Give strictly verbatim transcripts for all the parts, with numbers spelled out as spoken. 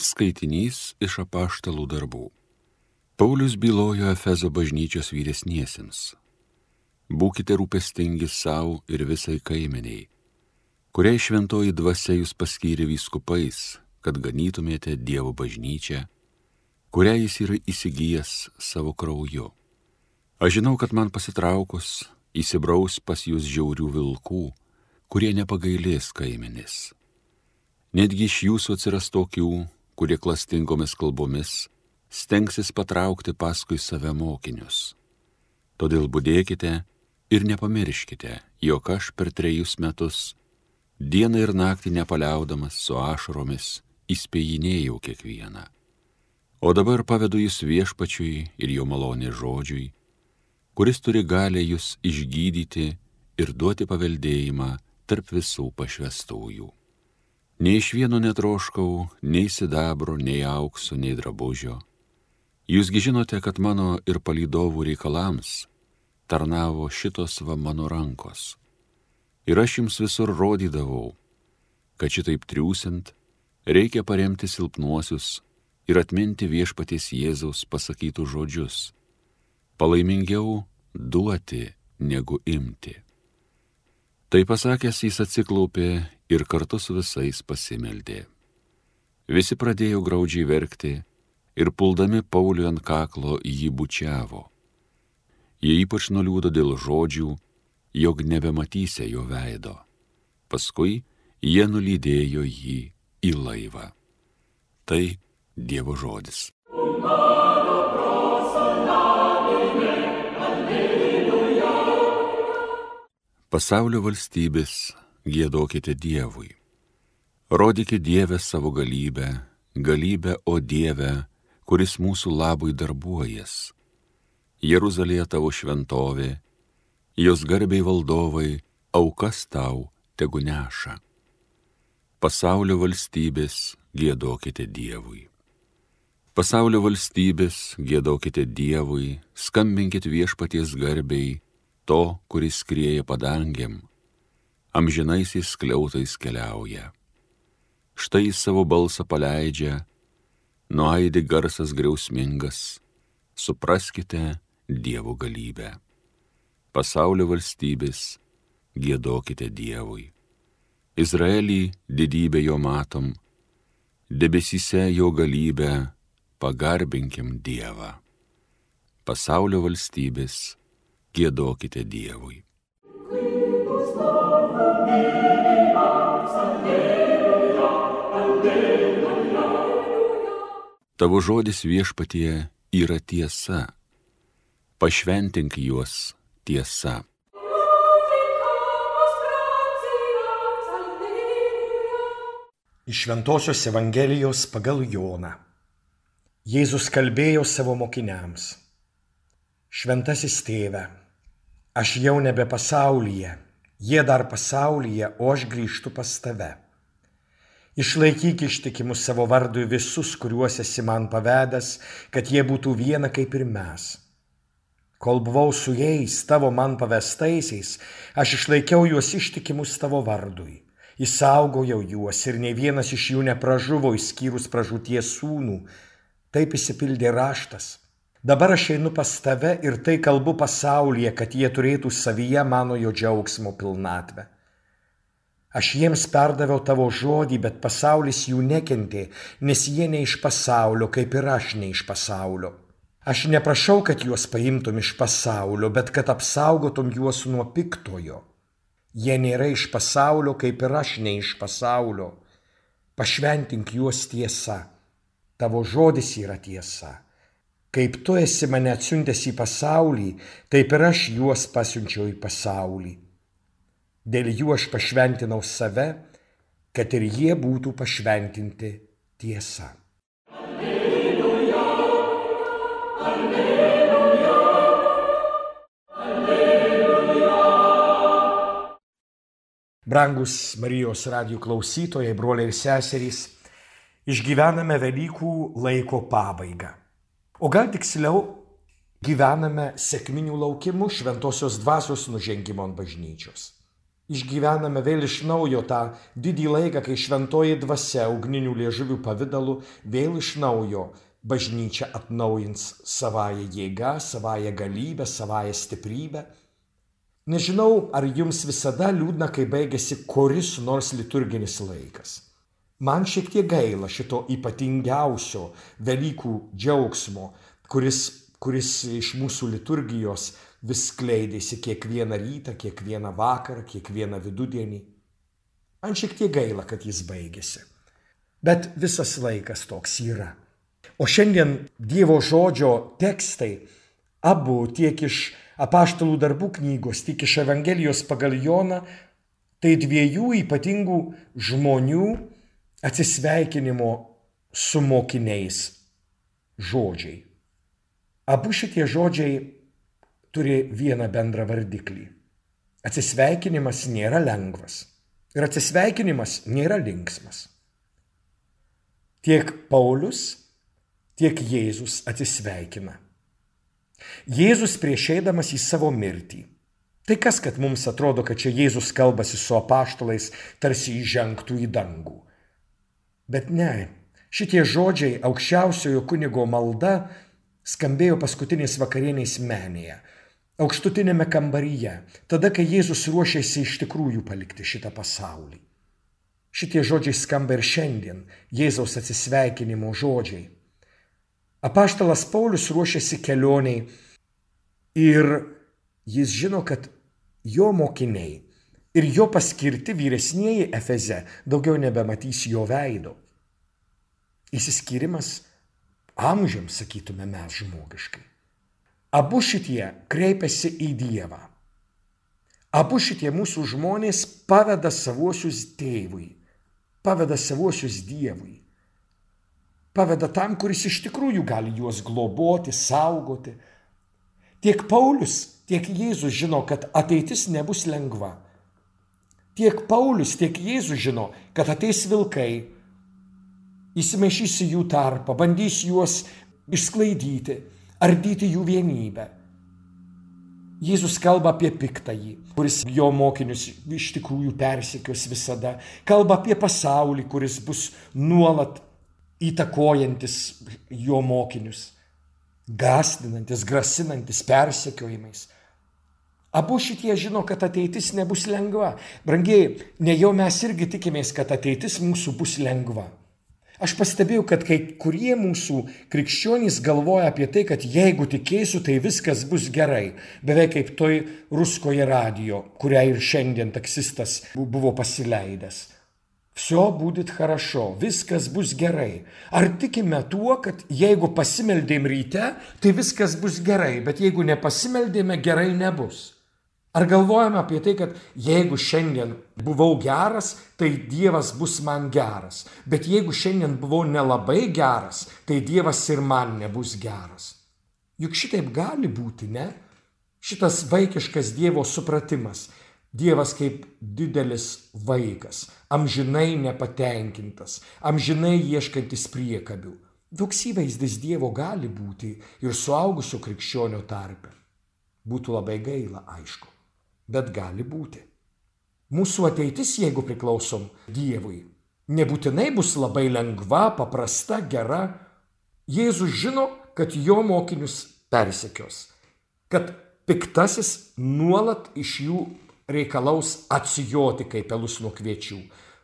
Skaitinys iš Apaštalų darbų. Paulius bylojo Efezo bažnyčios vyresniesiems. Būkite rūpestingi savo ir visai kaimeniai, kuriai šventoji dvasia jūs paskyrė vyskupais, kad ganytumėte Dievo bažnyčią, kurią jis yra įsigijęs savo krauju. Aš žinau, kad man pasitraukus įsibraus pas jūs žiaurių vilkų, kurie nepagailės kaimenės. Netgi iš jūsų atsiras tokių, kurie klastingomis kalbomis stengsis patraukti paskui save mokinius. Todėl budėkite ir nepamirškite, jog aš per trejus metus, dieną ir naktį nepaliaudamas su ašaromis, įspėjinėjau kiekvieną. O dabar pavedu jūs viešpačiui ir jo malonės žodžiui, kuris turi galę jūs išgydyti ir duoti paveldėjimą tarp visų pašvestųjų. Nei iš vieno netroškau, nei sidabro, nei aukso, nei drabužio. Jūsgi žinote, kad mano ir palydovų reikalams tarnavo šitos va mano rankos. Ir aš jums visur rodydavau, kad šitaip triūsint reikia paremti silpnuosius ir atminti viešpaties Jėzaus pasakytų žodžius. Palaimingiau duoti negu imti. Tai pasakęs jis atsiklaupė ir kartu su visais pasimeldė. Visi pradėjo graudžiai verkti ir puldami Paulių ant kaklo jį bučiavo. Jie ypač nuliūdo dėl žodžių, jog nebematysia jo veido. Paskui jie nulydėjo jį į laivą. Tai Dievo žodis. Pasaulio valstybės giedokite Dievui. Rodykite Dievę savo galybę, galybę, o Dieve, kuris mūsų labui darbuojas. Jeruzalėje tavo šventovė, jos garbiai valdovai, aukas tau tegu neša. Pasaulio valstybės giedokite Dievui. Pasaulio valstybės giedokite Dievui, skambinkit viešpaties garbiai, to, kuris skrieja padangiam, amžinaisiais skliautais keliauja. Štai jis savo balsą paleidžia, nuaidi garsas griausmingas, supraskite Dievo galybę. Pasaulio valstybės giedokite Dievui. Izraelį didybę jo matom, debesyse jo galybę, pagarbinkim Dievą. Pasaulio valstybės giedokite Dievui. Tavo žodis viešpatie yra tiesa, pašventink juos tiesa. Iš Šventosios Evangelijos pagal Joną. Jėzus kalbėjo savo mokiniams. Šventasis tėve, aš jau nebe pasaulyje, jie dar pasaulyje, o aš grįžtu pas tave. Išlaikyk ištikimus savo vardui visus, kuriuos esi man pavedęs, kad jie būtų viena kaip ir mes. Kol buvau su jais, tavo man pavestaisiais, aš išlaikiau juos ištikimus tavo vardui. Įsaugojau juos ir nei vienas iš jų nepražuvo išskyrus pražūties sūnų. Taip išsipildė raštas. Dabar aš einu pas tave ir tai kalbu pasaulyje, kad jie turėtų savyje mano jo džiaugsmo pilnatvę. Aš jiems perdaviau tavo žodį, bet pasaulis jų nekentė, nes jie ne iš pasaulio, kaip ir aš ne iš pasaulio. Aš neprašau, kad juos paimtum iš pasaulio, bet kad apsaugotum juos nuo piktojo. Jie nėra iš pasaulio, kaip ir aš ne iš pasaulio. Pašventink juos tiesa. Tavo žodis yra tiesa. Kaip tu esi mane atsiuntęs į pasaulį, taip ir aš juos pasiunčiau į pasaulį. Dėl jų aš pašventinau save, kad ir jie būtų pašventinti tiesa. Alleluja, alleluja, alleluja. Brangus Marijos radijo klausytojai, broliai ir seserys, išgyvename Velykų laiko pabaigą. O gal tiksliau, gyvename sekminių laukimu Šventosios dvasios nužengimo ant bažnyčios. Išgyvename vėl iš naujo tą didį laiką, kai šventoji dvasia ugninių liežuvių pavidalu vėl iš naujo bažnyčia atnaujins savąją jėgą, savąją galybę, savąją stiprybę. Nežinau, ar jums visada liūdna, kai baigėsi kuris nors liturginis laikas. Man šiek tiek gaila šito ypatingiausio Velykų džiaugsmo, kuris, kuris iš mūsų liturgijos vis skleidėsi kiekvieną rytą, kiekvieną vakarą, kiekvieną vidudienį. Man šiek tiek gaila, kad jis baigėsi. Bet visas laikas toks yra. O šiandien Dievo žodžio tekstai, abu tiek iš Apaštalų darbų knygos, tiek iš Evangelijos pagal Joną, tai dviejų ypatingų žmonių atsisveikinimo su mokiniais žodžiai. Abu šitie žodžiai turi vieną bendrą vardiklį. Atsisveikinimas nėra lengvas ir atsisveikinimas nėra linksmas. Tiek Paulius, tiek Jėzus atsisveikina. Jėzus prieš eidamas į savo mirtį. Tai kas, kad mums atrodo, kad čia Jėzus kalbasi su apaštalais, tarsi įžengtų į dangų. Bet ne, šitie žodžiai aukščiausiojo kunigo malda skambėjo paskutinės vakarienės menėje, aukštutinėme kambaryje, tada, kai Jėzus ruošėsi iš tikrųjų palikti šitą pasaulį. Šitie žodžiai skamba ir šiandien, Jėzaus atsisveikinimo žodžiai. Apaštalas Paulius ruošiasi kelioniai ir jis žino, kad jo mokiniai ir jo paskirti vyresnieji Efeze daugiau nebematys jo veido. Išsiskyrimas amžiams, sakytume mes žmogiškai. Abu šitie kreipiasi į Dievą. Abu šitie mūsų žmonės paveda savuosius tėvui, paveda savuosius Dievui. Paveda tam, kuris iš tikrųjų gali juos globoti, saugoti. Tiek Paulius, tiek Jėzus žino, kad ateitis nebus lengva. Tiek Paulius, tiek Jėzus žino, kad ateis vilkai, įsimaišys į jų tarpą, bandys juos išsklaidyti, ardyti jų vienybę. Jėzus kalba apie piktąjį, kuris jo mokinius iš tikrųjų persekios visada. Kalba apie pasaulį, kuris bus nuolat įtakojantis jo mokinius, gąsdinantis, grasinantis persekiojimais. Abu šitie žino, kad ateitis nebus lengva. Brangieji, ne jau mes irgi tikimės, kad ateitis mūsų bus lengva. Aš pastebėjau, kad kai kurie mūsų krikščionys galvoja apie tai, kad jeigu tikėsiu, tai viskas bus gerai. Beveik kaip toj ruskoje radijo, kurią ir šiandien taksistas buvo pasileidęs. Всё будет хорошо, viskas bus gerai. Ar tikime tuo, kad jeigu pasimeldėm ryte, tai viskas bus gerai, bet jeigu nepasimeldėme, gerai nebus? Ar galvojame apie tai, kad jeigu šiandien buvau geras, tai Dievas bus man geras, bet jeigu šiandien buvau nelabai geras, tai Dievas ir man nebus geras? Juk šitaip gali būti, ne? Šitas vaikiškas Dievo supratimas. Dievas kaip didelis vaikas, amžinai nepatenkintas, amžinai ieškantis priekabių. Toks įvaizdis Dievo gali būti ir suaugusio krikščionio tarpe. Būtų labai gaila, aišku, bet gali būti. Mūsų ateitis, jeigu priklausom Dievui, nebūtinai bus labai lengva, paprasta, gera. Jėzus žino, kad jo mokinius persekios, kad piktasis nuolat iš jų reikalaus atsijoti kaip pelus nuo kviečių.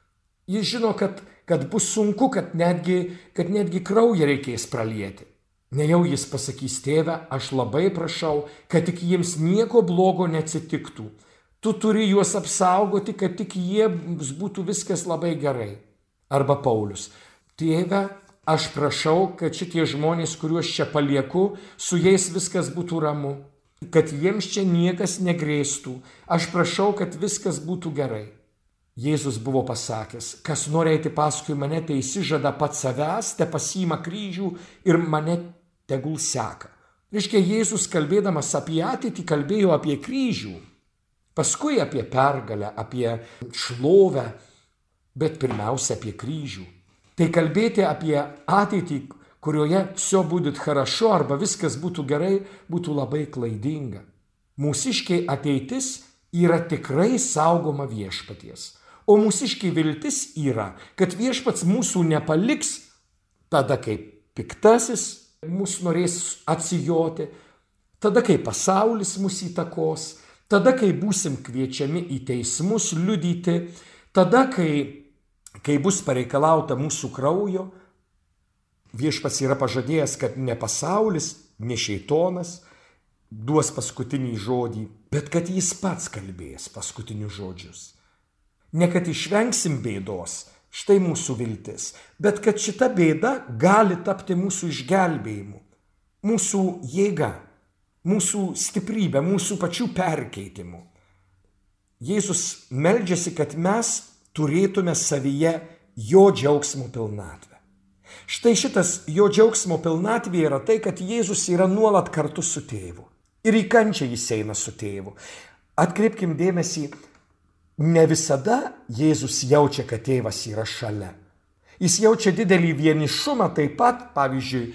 Jis žino, kad, kad bus sunku, kad netgi, kad netgi kraują reikės pralieti. Nejau jis pasakys: tėve, aš labai prašau, kad tik jiems nieko blogo neatsitiktų. Tu turi juos apsaugoti, kad tik jiems būtų viskas labai gerai. Arba Paulius: tėve, aš prašau, kad šitie žmonės, kuriuos čia palieku, su jais viskas būtų ramu. Kad jiems čia niekas negrėstų. Aš prašau, kad viskas būtų gerai. Jėzus buvo pasakęs: kas nori eiti paskui mane, tai išsižada pats savęs, te pasiima kryžių ir mane tegul seka. Reiškia, Jėzus kalbėdamas apie ateitį kalbėjo apie kryžių, paskui apie pergalę, apie šlovę, bet pirmiausia apie kryžių. Tai kalbėti apie ateitį, kurioje все будет хорошо arba viskas būtų gerai, būtų labai klaidinga. Mūsiškiai ateitis yra tikrai saugoma viešpaties. O mūsiškiai viltis yra, kad viešpats mūsų nepaliks tada, kai piktasis mūsų norės atsijoti, tada, kai pasaulis mūsų įtakos, tada, kai būsim kviečiami į teismus liudyti, tada, kai, kai bus pareikalauta mūsų kraujo. Viešpats yra pažadėjęs, kad ne pasaulis, ne šeitonas duos paskutinį žodį, bet kad jis pats kalbės paskutinius žodžius. Ne kad išvengsim bėdos, štai mūsų viltis, bet kad šita bėda gali tapti mūsų išgelbėjimu, mūsų jėga, mūsų stiprybė, mūsų pačių perkeitimu. Jėzus meldžiasi, kad mes turėtume savyje jo džiaugsmo pilnatvę. Štai šitas jo džiaugsmo pilnatvė yra tai, kad Jėzus yra nuolat kartu su tėvu. Ir į kančią jis eina su tėvu. Atkreipkim dėmesį, ne visada Jėzus jaučia, kad tėvas yra šalia. Jis jaučia didelį vienišumą taip pat, pavyzdžiui,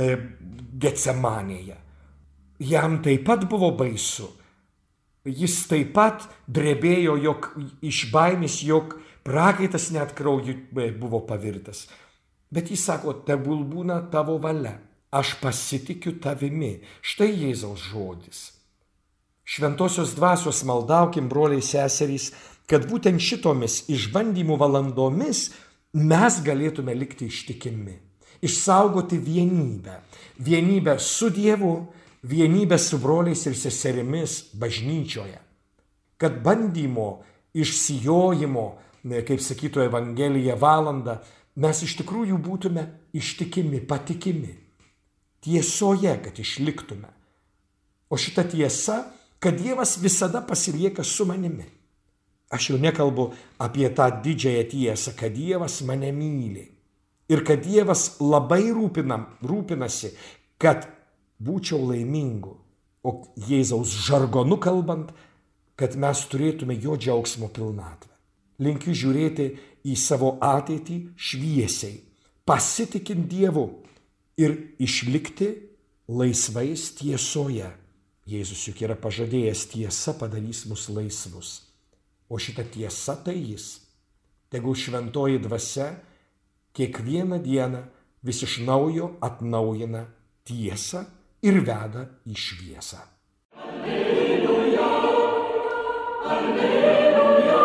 Getsemanėje. Jam taip pat buvo baisu. Jis taip pat drebėjo jog, iš baimės, jog prakaitas net krauju buvo pavirtas. Bet jis sako, tegul būna tavo valia. Aš pasitikiu tavimi. Štai Jėzaus žodis. Šventosios dvasios maldaukim, broliai seserys, kad būtent šitomis išbandymų valandomis mes galėtume likti ištikimi. Išsaugoti vienybę. Vienybę su Dievu, vienybę su broliais ir seserimis bažnyčioje. Kad bandymo, išsijojimo, kaip sakytų Evangelija, valandą, mes iš tikrųjų būtume ištikimi, patikimi. Tiesoje, kad išliktume. O šita tiesa, kad Dievas visada pasilieka su manimi. Aš jau nekalbu apie tą didžiąją tiesą, kad Dievas mane myli. Ir kad Dievas labai rūpinam, rūpinasi, kad būčiau laimingu. O Jėzaus žargonu kalbant, kad mes turėtume jo džiaugsmo pilnatvę. Linkiu žiūrėti į savo ateitį šviesiai, pasitikint Dievu ir išlikti laisvais tiesoje. Jėzus juk yra pažadėjęs, tiesa padarys mus laisvus. O šita tiesa tai jis. Tegul šventoji dvasia kiekvieną dieną vis iš naujo atnaujina tiesą ir veda į šviesą. Alleluja, alleluja,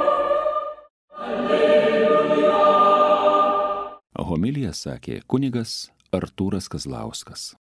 alleluja. Homiliją sakė kunigas Artūras Kazlauskas.